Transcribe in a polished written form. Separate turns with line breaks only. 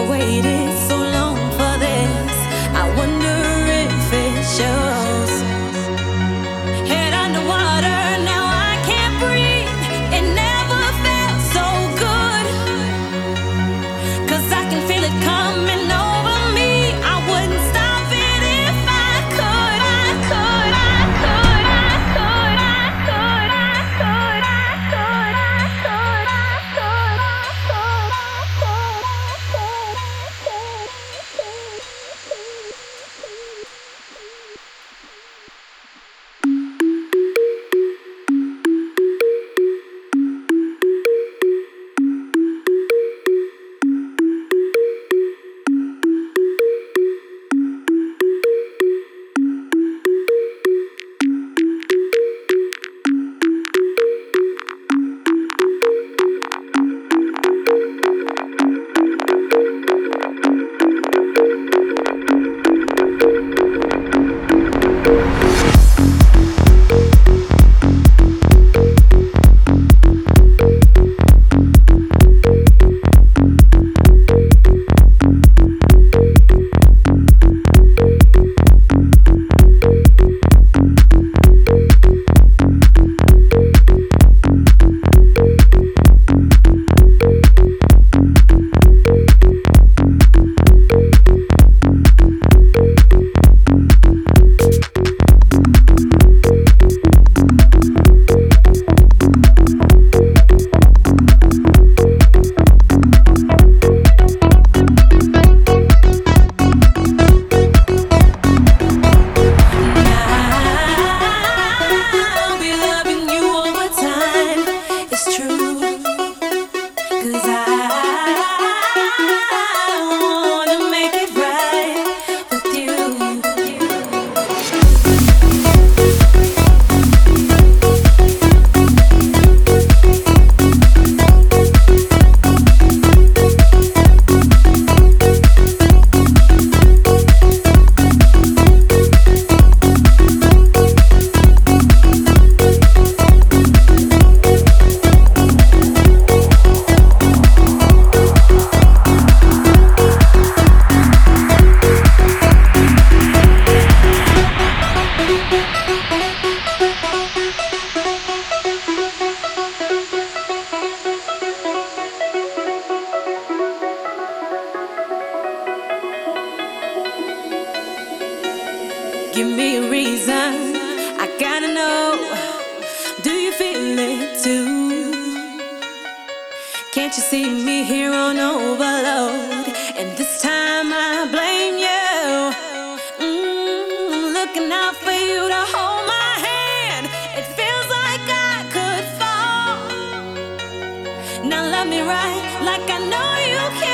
waited so long for this. I wonder if it shows. Head underwater, now I can't breathe. It never felt so good. 'Cause I can feel it coming over me. I wouldn't stop it if I could. I could, I could, I could, I could, I could, I could, I could, I could, I could, give me a reason. I gotta know. Do you feel it too? Can't you see me here on overload? And this time I blame you. I'm looking out for you to hold my hand. It feels like I could fall. Now love me right, like I know you can.